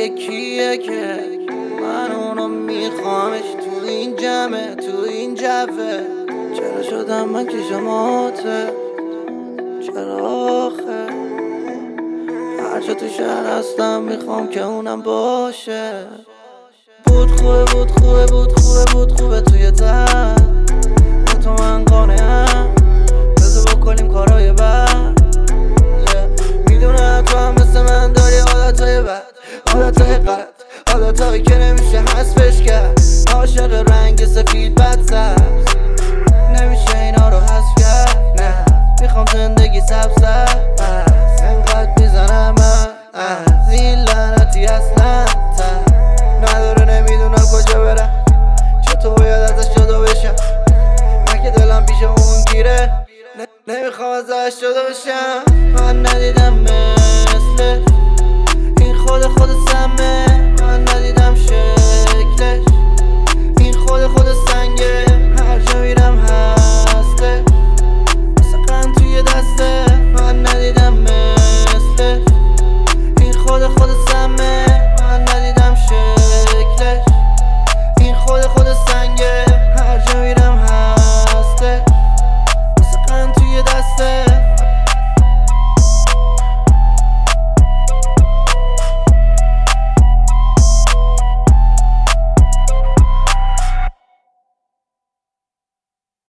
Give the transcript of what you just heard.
یکیه که من اونو میخوامش تو این جمعه تو این جفه. چرا شدم من که شماته؟ چرا آخه هرچه تو شهر هستم میخوام که اونم باشه. بود خوبه توی تر تو من قانعم. بذار بکنیم کارهای بد. میدونم تو هم مثل من داری عادتهای بد، عادتهای قد، عادتهایی که نمیشه حذفش کرد. عاشق رنگ سفید بد سبز نمیشه اینا رو حذف کرد. نه میخوام زندگی سبز انقدر میزنم من از این لعنتی اصلا نداره. نمیدونم کجا برم، چطور باید ازش جدا بشم. من که دلم پیش اون گیره، نمیخوام ازش جدا بشم. من ندیدم